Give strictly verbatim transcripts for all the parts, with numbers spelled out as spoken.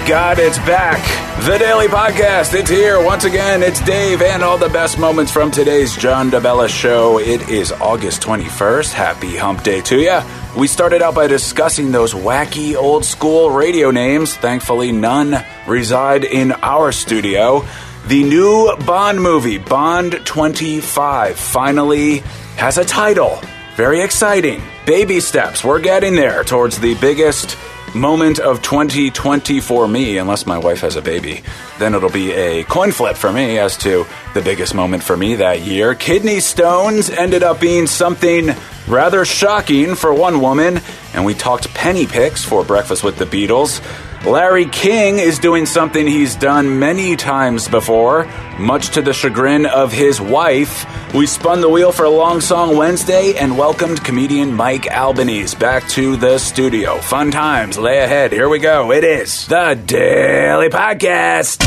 God, it's back. The Daily Podcast. It's here once again. It's Dave and all the best moments from today's John DeBella show. It is August twenty-first. Happy hump day to you. We started out by discussing those wacky old school radio names. Thankfully, none reside in our studio. The new Bond movie, Bond twenty-five, finally has a title. Very exciting. Baby steps. We're getting there towards the biggest moment of twenty twenty for me, unless my wife has a baby. Then it'll be a coin flip for me as to the biggest moment for me that year. Kidney stones ended up being something rather shocking for one woman, and we talked penny picks for Breakfast with the Beatles. Larry King is doing something he's done many times before, much to the chagrin of his wife. We spun the wheel for Long Song Wednesday and welcomed comedian Mike Albanese back to the studio. Fun times lay ahead. Here we go. It is the Daily Podcast.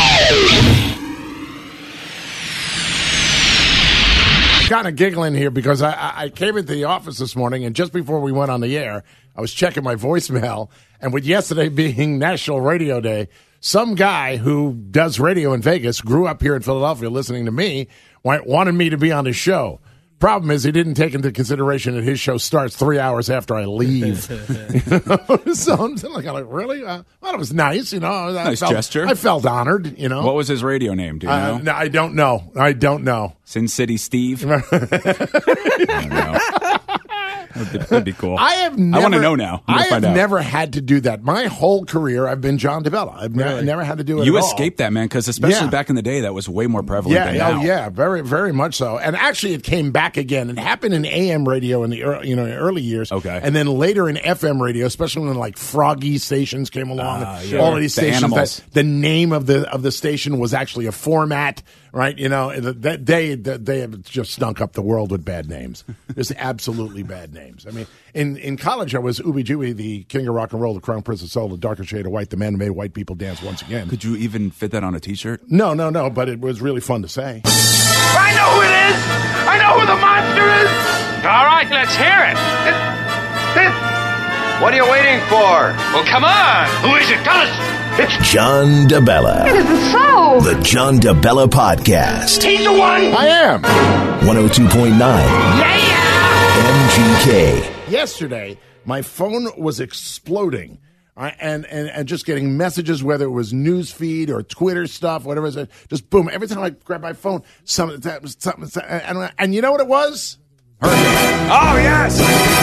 Kind of giggling here because I, I came into the office this morning, and just before we went on the air, I was checking my voicemail, and with yesterday being National Radio Day, some guy who does radio in Vegas, grew up here in Philadelphia listening to me, wanted me to be on his show. Problem is, he didn't take into consideration that his show starts three hours after I leave. So I'm like, really? Uh, well, it was nice, you know. I nice felt, gesture. I felt honored, you know. What was his radio name? Do you uh, know? No, I don't know. I don't know. Sin City Steve? I don't know. That'd be cool. I have never, I want to know now. I have out. never had to do that. My whole career, I've been John DeBella. I've really? never, never had to do it You at all. escaped that, man, because especially yeah. back in the day, that was way more prevalent yeah, than now. Oh, yeah, very, very much so. And actually, it came back again. It happened in A M radio in the early, you know, in early years. Okay. And then later in F M radio, especially when like Froggy stations came along. Uh, yeah. All of these the stations. Animals. That the name of the of the station was actually a format, right? You know, that they they have just stunk up the world with bad names. Just absolutely bad names. I mean, in in college, I was Ooby Dooby, the king of rock and roll, the crown prince of soul, the darker shade of white, the man who made white people dance once again. Could you even fit that on a T-shirt? No, no, no, but it was really fun to say. I know who it is! I know who the monster is! All right, let's hear it. What are you waiting for? Well, come on! Who is it? Tell us! It's John DeBella. It isn't so. The John DeBella Podcast. He's the one! I am. one oh two point nine Yeah! M G K. Yesterday, my phone was exploding. Uh, and, and, and just getting messages, whether it was news feed or Twitter stuff, whatever it is, just boom. Every time I grab my phone, something, something, something and, and you know what it was? Hurricane. Oh, yes!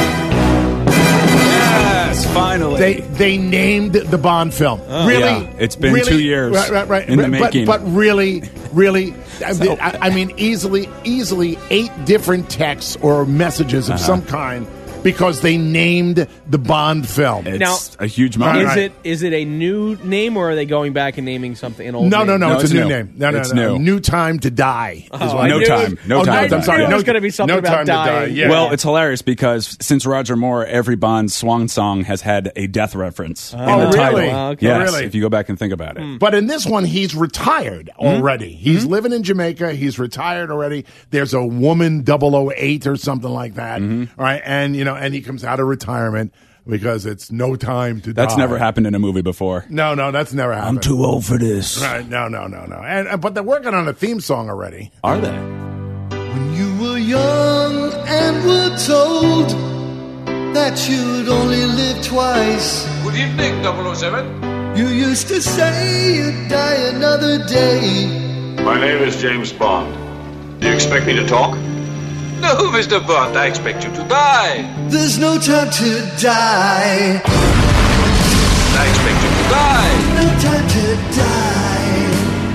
Yes, finally. They they named the Bond film. Oh, really? Yeah. It's been really, two years right, right, right. in the but, making. But really, really, So, I, I mean, easily, easily eight different texts or messages of uh-huh. some kind. Because they named the Bond film. It's Now, a huge moment. Is Right. it is it a new name, or are they going back and naming something an old No, name? no, no, No, it's, it's a new new. name. No, no, It's no. new. New Time to Die. Is Oh, what I no knew time. it- No oh, time. No, to I'm die. sorry. There No, was gonna be something no about time to dying. die. Yeah. Well, it's hilarious because since Roger Moore, every Bond swan song has had a death reference in Oh, the title. really? Oh, okay. Yes, Really? if you go back and think about it. But in this one, he's retired already. He's living in Jamaica. He's retired already. There's a woman double oh eight or something like that. Right? And, you know, and he comes out of retirement because it's no time to That's die. never happened in a movie before. No, no, that's never happened. old for this. Right? No, no, no, no. And uh, but they're working on a theme song already. Are they? When you were young and were told that you'd only live twice, Good evening, double oh seven. you used to say you'd die another day. My name is James Bond. Do you expect me to talk? No, Mister Bond, I expect you to die. There's no time to die. I expect you to die. No time to die.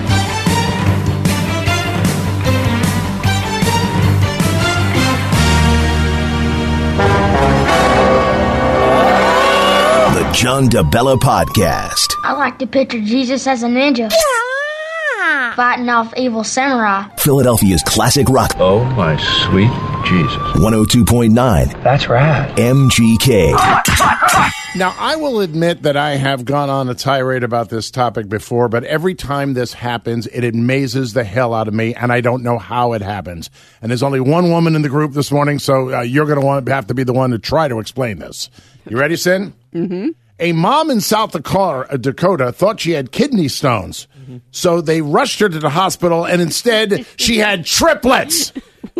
The John DeBella Podcast. I like to picture Jesus as a ninja. Fighting off evil samurai. Philadelphia's classic rock. Oh, my sweet Jesus. one oh two point nine That's right. M G K. Now, I will admit that I have gone on a tirade about this topic before, but every time this happens, it amazes the hell out of me, and I don't know how it happens. And there's only one woman in the group this morning, so uh, you're going to want to have to be the one to try to explain this. You ready, Sin? Mm-hmm. A mom in South Dakota, Dakota thought she had kidney stones. Mm-hmm. So they rushed her to the hospital, and instead she had triplets.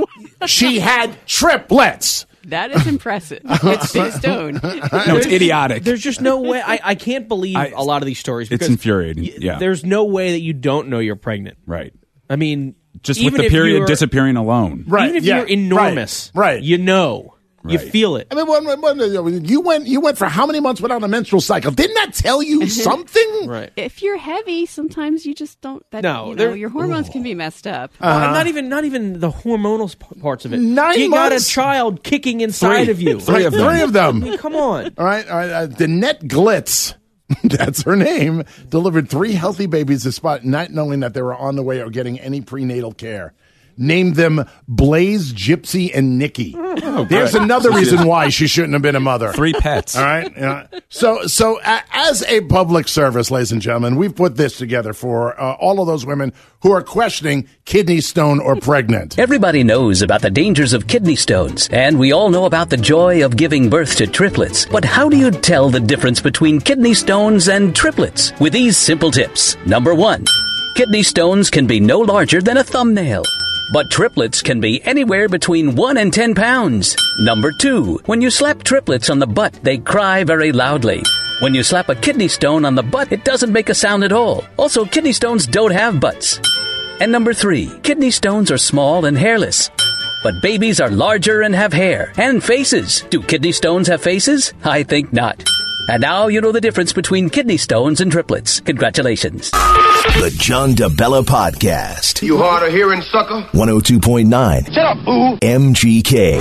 She had triplets. That is impressive. It's kidney stone. No, it's idiotic. There's just no way. I, I can't believe I, a lot of these stories. It's infuriating. Y- yeah. There's no way that you don't know you're pregnant. Right. I mean, just even with the if period you're- disappearing alone. Right. Even if yeah, you're enormous, Right. right. you know. You Right. feel it. I mean, when, when, when, you went you went for how many months without a menstrual cycle? Didn't that tell you something? Right. If you're heavy, sometimes you just don't. That, No, you they're- know, your hormones can be messed up. Uh, not even not even the hormonal p- parts of it. Nine you got a months? child kicking inside Three. of you. Three of them. Three of them. I mean, come on. All right, all right. Uh, Danette Glitz, that's her name, delivered three healthy babies despite not knowing that they were on the way or getting any prenatal care. Named them Blaze, Gypsy, and Nikki. Oh, There's good. another reason why she shouldn't have been a mother. Three pets. All right. Yeah. So, so uh, as a public service, ladies and gentlemen, we've put this together for uh, all of those women who are questioning kidney stone or pregnant. Everybody knows about the dangers of kidney stones, and we all know about the joy of giving birth to triplets. But how do you tell the difference between kidney stones and triplets? With these simple tips. Number one, kidney stones can be no larger than a thumbnail. But triplets can be anywhere between one and ten pounds. Number two, when you slap triplets on the butt, they cry very loudly. When you slap a kidney stone on the butt, it doesn't make a sound at all. Also, kidney stones don't have butts. And number three, kidney stones are small and hairless. But babies are larger and have hair. And faces. Do kidney stones have faces? I think not. And now you know the difference between kidney stones and triplets. Congratulations. The John DeBella Podcast. You hard of hearing, sucker? one oh two point nine Shut up, boo! M G K.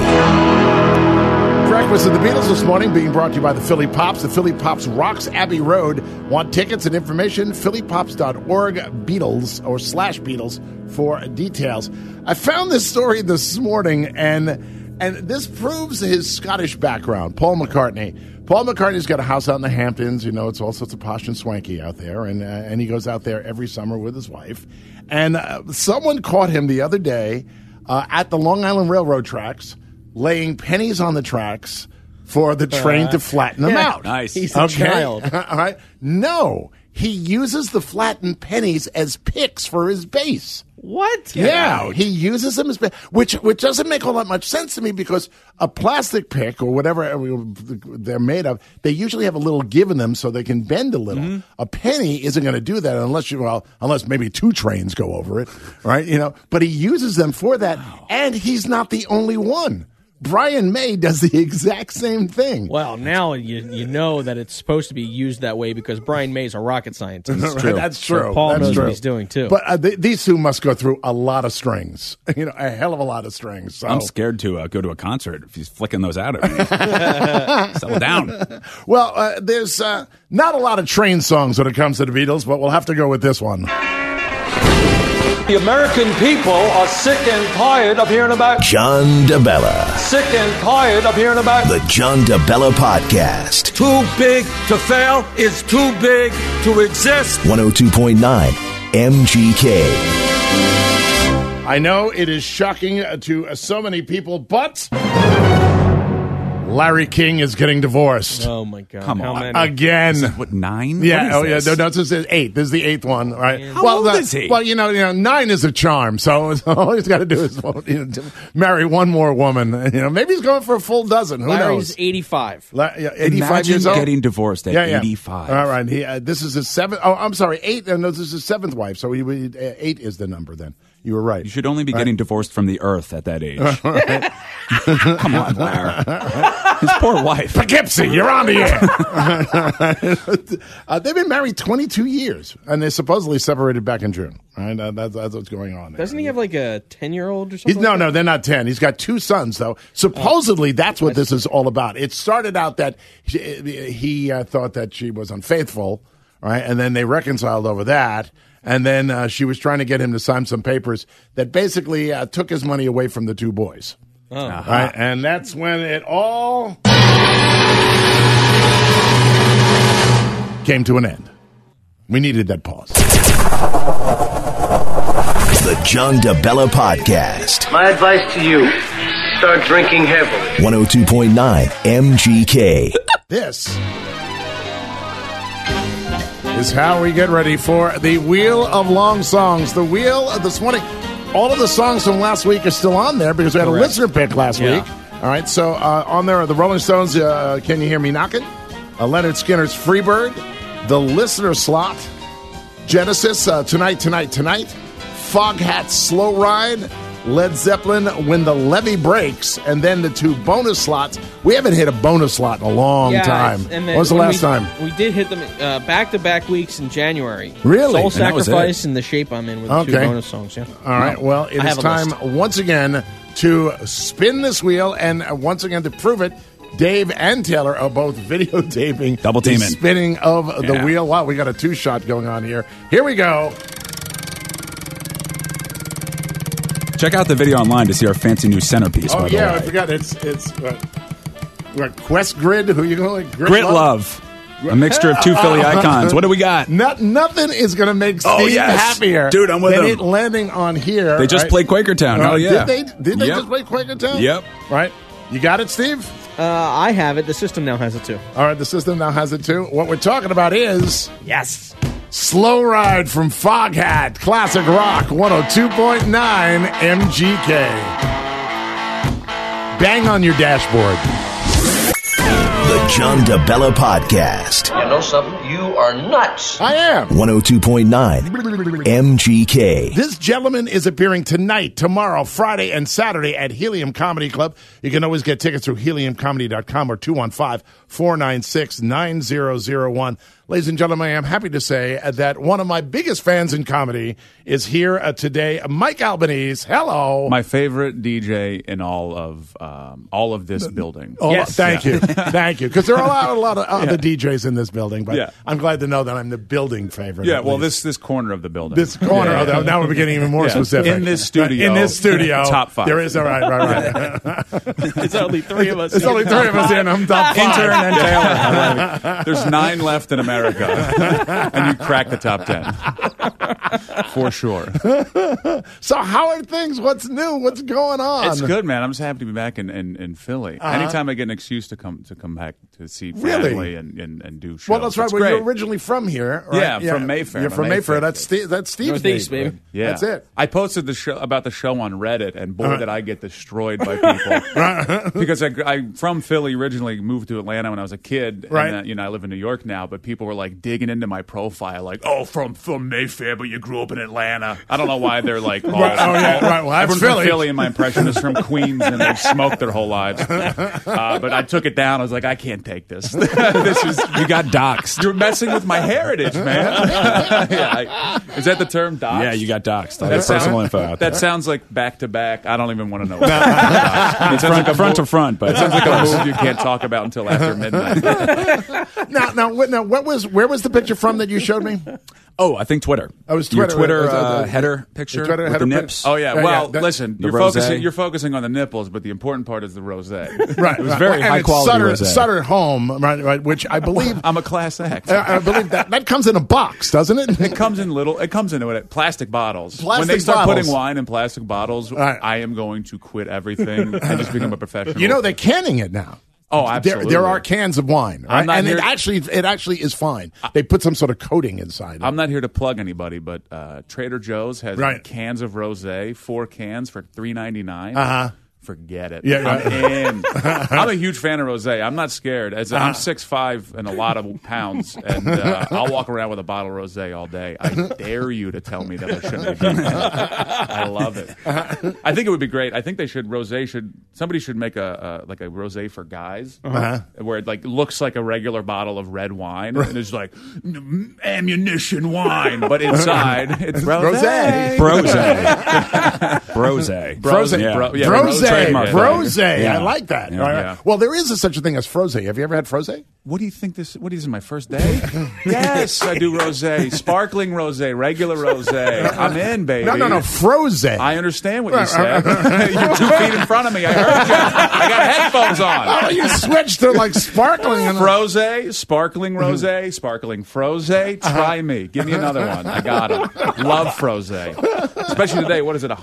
Breakfast of the Beatles this morning being brought to you by the Philly Pops. The Philly Pops rocks Abbey Road. Want tickets and information? philly pops dot org Beatles or slash Beatles for details. I found this story this morning, and and this proves his Scottish background. Paul McCartney. Paul McCartney's got a house out in the Hamptons. You know, it's all sorts of posh and swanky out there, and uh, and he goes out there every summer with his wife. And uh, someone caught him the other day uh, at the Long Island Railroad tracks, laying pennies on the tracks for the train Uh, to flatten them yeah, out. Nice. He's a child. All right. No, he uses the flattened pennies as picks for his bass. What? Yeah, he uses them as ba- which which doesn't make all that much sense to me, because a plastic pick or whatever they're made of, they usually have a little give in them so they can bend a little. Mm-hmm. A penny isn't going to do that unless you well unless maybe two trains go over it, right? You know, but he uses them for that, wow. And he's not the only one. Brian May does the exact same thing. Well, now you you know that it's supposed to be used that way because Brian May's a rocket scientist. That's true. That's true. So Paul That's knows true. what he's doing too. But uh, th- these two must go through a lot of strings. You know, a hell of a lot of strings. So. I'm scared to uh, go to a concert if he's flicking those out at me. Settle down. Well, uh, there's uh, not a lot of train songs when it comes to the Beatles, but we'll have to go with this one. The American people are sick and tired of hearing about John DeBella. Sick and tired of hearing about The John DeBella Podcast. Too big to fail is too big to exist. one oh two point nine M G K. I know it is shocking to uh, so many people, but Larry King is getting divorced. Oh, my God. Come How on. many? Again. Is it, what, nine? Yeah, What oh is yeah, this? no, no, this is eight. This is the eighth one, right? How well, old the- is he? Well, you know, you know, nine is a charm, so, so all he's got to do is well, you know, to marry one more woman. You know, maybe he's going for a full dozen. Who Larry's knows? eighty-five. La- yeah, eighty-five Imagine years old. getting divorced at Yeah, yeah. eighty-five. All right, he, uh, this is his seventh. Oh, I'm sorry, eight. Uh, no, this is his seventh wife. So he, he, uh, eight is the number. Then you were right. You should only be Right. getting divorced from the earth at that age. Come on, Larry. His poor wife. Poughkeepsie, you're on the air. uh, they've been married twenty-two years, and they supposedly separated back in June. Right, uh, that's, that's what's going on there. Doesn't he have like a ten-year-old or something? He's, no, like no, that? they're not ten. He's got two sons, though. Supposedly, that's what this is all about. It started out that she, he uh, thought that she was unfaithful, right? And then they reconciled over that. And then uh, she was trying to get him to sign some papers that basically uh, took his money away from the two boys. Oh. Right? And that's when it all came to an end. We needed that pause. The John DeBella Podcast. My advice to you, start drinking heavily. one oh two point nine M G K. This is how we get ready for the Wheel of Long Songs. The Wheel of this morning, all of the songs from last week are still on there because we had a Correct. listener pick last Yeah. week. All right, so uh, on there are the Rolling Stones, uh, Can You Hear Me Knockin'? Uh, Leonard Skinner's Freebird, the listener slot, Genesis, uh, Tonight, Tonight, Tonight, Foghat's Slow Ride, Led Zeppelin, When the Levee Breaks, and then the two bonus slots. We haven't hit a bonus slot in a long Yeah, time. and then When was the when last we, time? We did hit them uh, back-to-back weeks in January. Really? Soul And that was Sacrifice and The Shape I'm In with the two Okay. bonus songs. Yeah. All right, well, it I is have a time list. once again to spin this wheel, and uh, once again to prove it, Dave and Taylor are both videotaping Double the teaming. spinning of the Yeah. wheel. Wow, we got a two-shot going on here. Here we go. Check out the video online to see our fancy new centerpiece. Oh, by the yeah, I way. forgot. It's, it's uh, what, Quest Grid? Who you going like? Grit Love. A mixture of two Philly icons. What do we got? Not, nothing is going to make Steve Oh, yes. happier Dude, I'm with than him. it landing on here. They just right? played Quakertown. Hell Uh, yeah. Did they, did they Yep. just play Quakertown? Yep. Right. You got it, Steve? Uh, I have it. The system now has it too. All right, the system now has it too. What we're talking about is Yes. Slow Ride from Foghat, Classic Rock one oh two point nine M G K. Bang on your dashboard. The John DeBella Podcast. You know something? You are nuts. I am. one oh two point nine M G K. This gentleman is appearing tonight, tomorrow, Friday, and Saturday at Helium Comedy Club. You can always get tickets through helium comedy dot com or two one five, four nine six, nine zero zero one. Ladies and gentlemen, I am happy to say that one of my biggest fans in comedy is here uh, today. Mike Albanese, hello. My favorite D J in all of um, all of this building. Oh, Yes. thank Yeah. you, thank you. Because there are a lot, a lot of other D Js in this building, but Yeah. I'm glad to know that I'm the building favorite. Yeah, at well, least. this this corner of the building. this corner. Yeah, of yeah. the, now we're getting even more Yeah. specific. In this studio. In this studio, Top five. There is all right, right, right. It's only three of us. It's only three of us here, and I'm top five. Intern and Taylor. There's nine left in America, and you crack the top ten for sure. So how are things? What's new? What's going on? It's good, man. I'm just happy to be back in, in, in Philly. Uh-huh. Anytime I get an excuse to come to come back to see Really? family and, and, and do shows. Well, that's right. It's Well, great. you're originally from here, right? Yeah, from Mayfair. You're I'm a from Mayfair. Mayfair That's kid. Steve, that's Steve's Northeast, baby. baby. Yeah. That's it. I posted the show about the show on Reddit, and boy, Uh-huh. did I get destroyed by people. Because I, I'm from Philly originally, moved to Atlanta when I was a kid. Right. And, uh, you know, I live in New York now, but people were like digging into my profile, like, "Oh, from from Mayfair, but you grew up in Atlanta." I don't know why they're like, "Oh, Right, oh, yeah, right, well, that's everyone's Philly. from Philly, and my impression is from Queens, and they've smoked their whole lives." Uh, but I took it down. I was like, "I can't take this. This is You got doxxed. you're messing with my heritage, man." Yeah, I- is that the term, doxed? Yeah, you got doxxed. All That your personal sound- info out That there. sounds like back to back. I don't even want to know. What that It's front, front to front, but It sounds like a move you can't talk about until after midnight. Now, now, what, now, what was? Where was the picture from that you showed me? Oh, I think Twitter. Oh, it was Your Twitter. Twitter It was, uh, uh, the- header picture the Twitter with header the pic- nips. Oh yeah. Yeah, Well, yeah, that- listen. the You're rosé. focusing. You're focusing on the nipples, but the important part is the rosé. Right, It was right. very and high it's quality Sutter, rosé. Sutter Home, right, right? Which I believe, I'm a class act. I, I believe that that comes in a box, doesn't it? It comes in little. It comes in what, plastic bottles. Plastic when they start bottles. putting wine in plastic bottles, Right. I am going to quit everything and just become a professional. You know, they're canning it now. Oh, There, absolutely. there are cans of wine, right? I'm not and it here- actually, it actually is fine. They put some sort of coating inside it. I'm not here to plug anybody, but uh, Trader Joe's has Right. cans of rosé, four cans for three ninety-nine. Uh-huh. Forget it. Yeah, I'm right. in. I'm a huge fan of rosé. I'm not scared. As Uh-huh. I'm six five and a lot of pounds, and uh, I'll walk around with a bottle of rosé all day. I dare you to tell me that I shouldn't be drinking it. I love it. I think it would be great. I think they should rosé should somebody should make a, a like a rosé for guys, Uh-huh. where it like looks like a regular bottle of red wine, and it's like "Mm, ammunition wine, but inside it's rosé. Rosé. Brose. Brose. Frozen. Yeah. Bro- yeah, Froze. trademark. Froze. Yeah. I like that. Yeah. All right. Yeah. Well, there is a, such a thing as froze. Have you ever had froze? What do you think this? What is it? My first day? Yes, I do rosé, sparkling rosé, regular rosé. I'm in, baby. No, no, no. Froze. I understand what you said. You're two feet in front of me. I heard you. I got headphones on. Oh, you switched to like sparkling and Frosé, sparkling rosé, sparkling frosé. Try me. Give me another one. I got it. Love frosé. Especially today. What is it? one oh one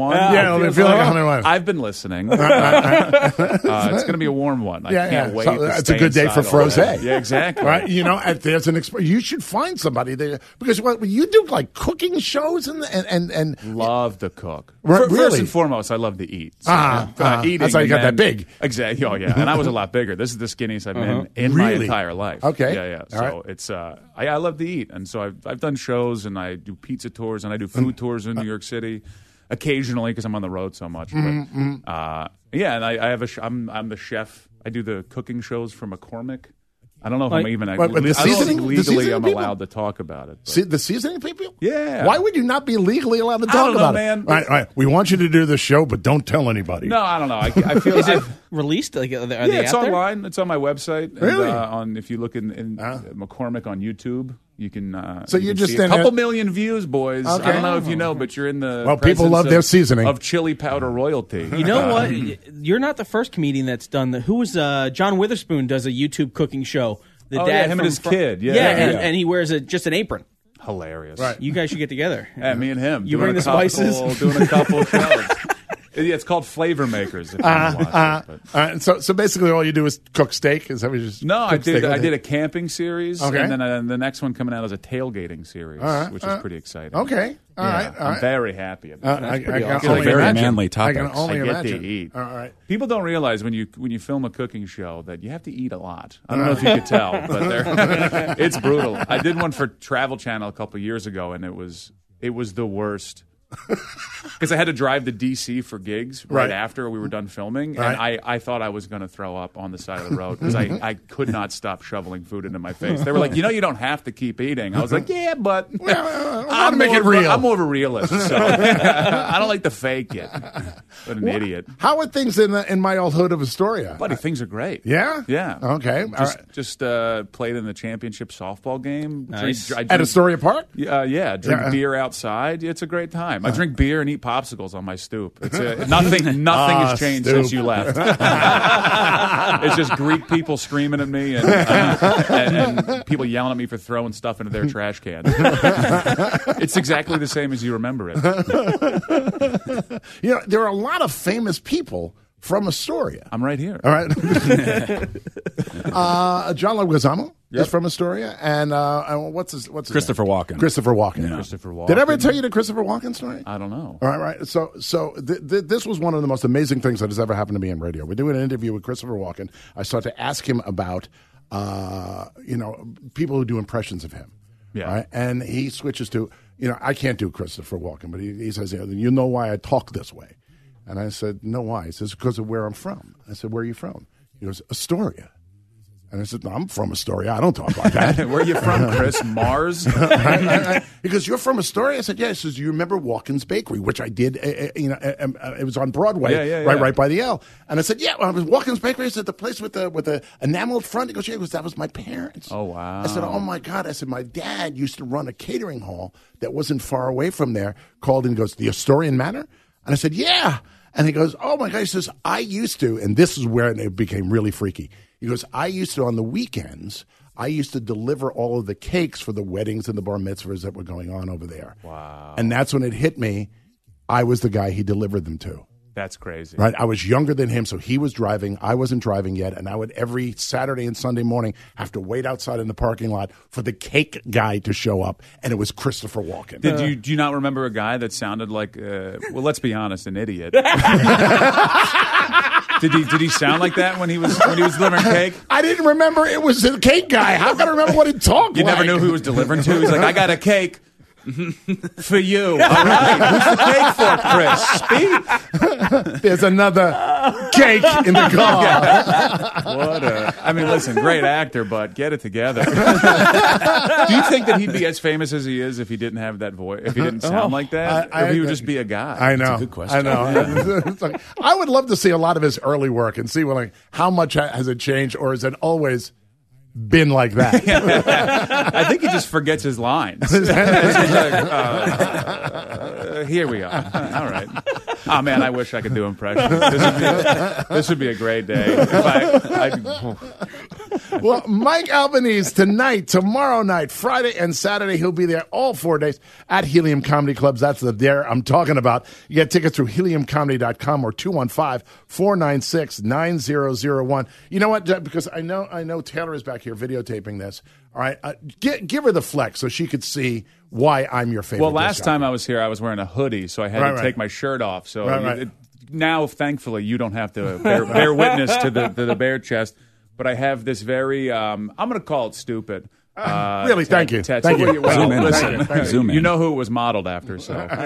one. Yeah, it'll feel like one hundred one. I've been listening. uh, it's going to be a warm one. I yeah, can't yeah. wait. So, to it's a good day for frosé. frosé. Yeah, exactly. Right? You know, and there's an exp- you should find somebody there because what you do like cooking shows and and and, and love to cook. R- First really? and foremost, I love to eat. So, uh-huh, uh, uh-huh. eating That's how you got then, that big. Exactly. Oh yeah, and I was a lot bigger. This is the skinniest I've Uh-huh. been in Really? my entire life. Okay. Yeah, yeah. So All right. it's uh, I, I love to eat, and so I've I've done shows and I do pizza tours and I do food tours in New York City. Occasionally, because I'm on the road so much. But, Mm-hmm. uh, yeah, and I, I have a. Sh- I'm I'm the chef. I do the cooking shows for McCormick. I don't know if Like- I'm even. What, with the I don't know if seasoning- the legally, seasoning I'm people? allowed to talk about it. but- See, the seasoning people? Yeah. Why would you not be legally allowed to I talk don't know, about man. it? Right, right. We want you to do the show, but don't tell anybody. No, I don't know. I, I feel Is it I've- released? Like, are they yeah, it's out there? online. It's on my website. And, Really? uh, on if you look in, in McCormick on YouTube, you can. Uh, So you you're can just see a in couple it- million views, boys. Okay. I don't know if you know, but you're in the Well, people presence love of, their seasoning. of chili powder royalty. You know Uh, what? You're not the first comedian that's done that. Who was uh, John Witherspoon does a YouTube cooking show. The Oh, dad yeah, him and from his Fr- kid. Yeah, yeah, yeah, and, yeah. and he wears a, just an apron. Hilarious. Right. You guys should get together. Yeah, me and him. You doing bring a the spices? couple- Doing a couple shows. Yeah, it's called Flavor Makers. If you Uh, want to watch uh, it, but- uh, so, so basically, all you do is cook steak. Is that what you just? No, I cook did. steak? I did a camping series, Okay. and then uh, the next one coming out is a tailgating series, All right, which all is right. pretty exciting. Okay, all Yeah, right, all I'm right. very happy Uh, about it. I, That's I pretty can awesome. only very imagine. manly I topics. can only I get imagine. to eat. All right. People don't realize when you when you film a cooking show that you have to eat a lot. I don't know if you could tell, but they're- it's brutal. I did one for Travel Channel a couple years ago, and it was it was the worst. Because I had to drive to D C for gigs right, Right. after we were done filming, Right. and I, I thought I was going to throw up on the side of the road because I, I could not stop shoveling food into my face. They were like, you know, you don't have to keep eating. I was like, yeah, but I I'm make more it of a- real. I'm more of a realist, so I don't like to fake it. But an idiot. How are things in the, in my old hood of Astoria? Buddy, things are great. Yeah? Yeah. Okay. All Just, right. just uh, played in the championship softball game. Nice. Drink, I At drink- Astoria Park? Uh, yeah, drink Yeah. beer outside. It's a great time. I drink beer and eat popsicles on my stoop. It's a, nothing. Nothing Ah, has changed stoop. since you left. It's just Greek people screaming at me and, uh, and, and people yelling at me for throwing stuff into their trash can. It's exactly the same as you remember it. You know, there are a lot of famous people from Astoria. I'm right here. All right. uh, John Leguizamo is from Astoria, and uh, uh, what's his what's his Christopher name? Walken. Christopher Walken. Christopher Walken. Did I ever tell you the Christopher Walken story? I don't know. All right, right. So, so th- th- this was one of the most amazing things that has ever happened to me in radio. We're doing an interview with Christopher Walken. I start to ask him about, uh, you know, people who do impressions of him. Yeah. Right? And he switches to, you know, I can't do Christopher Walken, but he, he says, you know why I talk this way? And I said, no, why? He says, because of where I'm from. I said, where are you from? He goes, Astoria. And I said, no, I'm from Astoria. I don't talk like that. Where are you from, Chris? Mars? He goes, you're from Astoria? I said, yeah. He says, you remember Walken's Bakery, which I did, uh, uh, you know, uh, uh, it was on Broadway, Yeah, yeah, right yeah. right by the L. And I said, yeah, well, I was Walken's Bakery. I said, the place with the with the enameled front. He goes, yeah, he goes, that was my parents. Oh, wow. I said, oh, my God. I said, my dad used to run a catering hall that wasn't far away from there called, and he goes, the Astorian Manor? And I said, yeah. And he goes, oh, my God. He says, I used to, and this is where it became really freaky. He goes, I used to, on the weekends, I used to deliver all of the cakes for the weddings and the bar mitzvahs that were going on over there. Wow. And that's when it hit me. I was the guy he delivered them to. That's crazy. Right? I was younger than him, so he was driving. I wasn't driving yet. And I would every Saturday and Sunday morning have to wait outside in the parking lot for the cake guy to show up. And it was Christopher Walken. Did you do you not remember a guy that sounded like, uh, well, let's be honest, an idiot? Did he did he sound like that when he was when he was delivering cake? I didn't remember it was the cake guy. How can I remember what he talked You like? never knew who he was delivering to? He's like, I got a cake for you. All right. Who's the cake for, Chris? Speed? There's another cake in the car. What a... I mean, listen, great actor, but get it together. Do you think that he'd be as famous as he is if he didn't have that voice, if he didn't sound like that? I- or if he I- would just be a guy? I know. That's a good question. I know. It's like, I would love to see a lot of his early work and see well, like, how much ha- has it changed, or is it always been like that? I think he just forgets his lines. It's like, uh, here we are. All right. Oh, man, I wish I could do impressions. This would be, this would be a great day. If I, I, Well, Mike Albanese tonight, tomorrow night, Friday and Saturday, he'll be there all four days at Helium Comedy Clubs. That's the there I'm talking about. You get tickets through helium comedy dot com or two one five, four nine six, nine zero zero one. You know what? Because I know I know Taylor is back here videotaping this. All right, uh, give, give her the flex so she could see why I'm your favorite. Well, last disc time I was here, I was wearing a hoodie, so I had right, to right. take my shirt off. So right, right. It, now, thankfully, you don't have to bear, bear witness to the, to the bare chest. But I have this very, um, I'm going to call it stupid. Uh, really, tat- thank you. Tattoo. Thank you. Well, Zoom in. listen, Thank you. Thank you. Zoom in. You know who it was modeled after, so. Uh,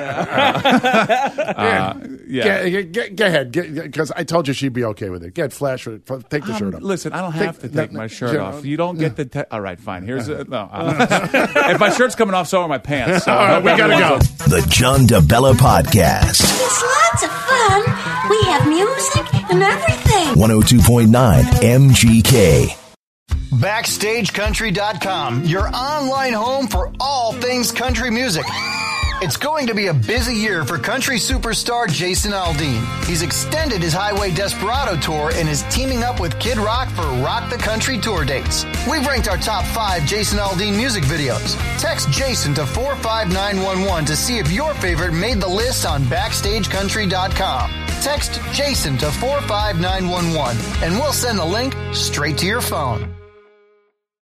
yeah. Get, get, get ahead, because I told you she'd be okay with it. Get Flash, take the Um, shirt off. Listen, I don't Take- have to take no, my shirt no, off. You don't get the. Te- All right, fine. Here's a, no. If my shirt's coming off, so are my pants. So All right, we gotta go. The John DeBella Podcast. It's lots of fun. We have music and everything. one oh two point nine M G K. Backstage Country dot com, your online home for all things country music. It's going to be a busy year for country superstar Jason Aldean. He's extended his Highway Desperado tour and is teaming up with Kid Rock for Rock the Country tour dates. We've ranked our top five Jason Aldean music videos. Text Jason to four five nine one one to see if your favorite made the list on Backstage Country dot com. Text Jason to four five nine one one and we'll send the link straight to your phone.